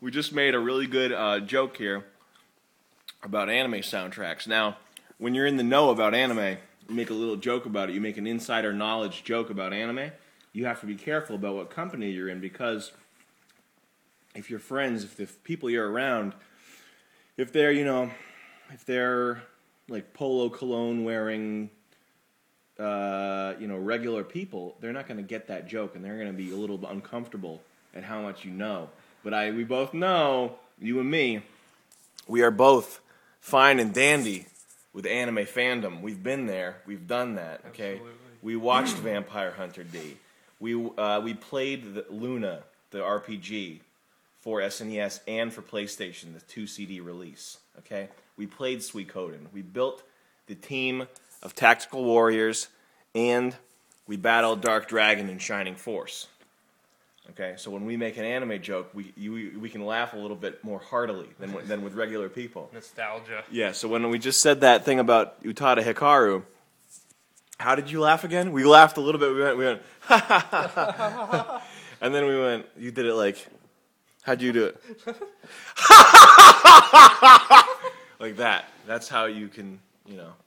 we just made a really good joke here about anime soundtracks. Now, when you're in the know about anime, you make a little joke about it. You make an insider knowledge joke about anime. You have to be careful about what company you're in, because if your friends, if the people you're around, if they're like polo cologne wearing, regular people, they're not going to get that joke, and they're going to be a little uncomfortable at how much you know. But we both know, you and me, we are both fine and dandy with anime fandom. We've been there. We've done that. Okay. Absolutely. We watched Vampire Hunter D. We played Luna, the RPG, for SNES and for PlayStation, the 2 CD release. Okay. We played Suikoden. We built the team of Tactical Warriors, and we battled Dark Dragon and Shining Force. Okay, so when we make an anime joke, we can laugh a little bit more heartily than with regular people. Nostalgia. Yeah, so when we just said that thing about Utada Hikaru, how did you laugh again? We laughed a little bit. We went, ha ha ha ha ha. And then we went, you did it like, how'd you do it? Like that. That's how you can,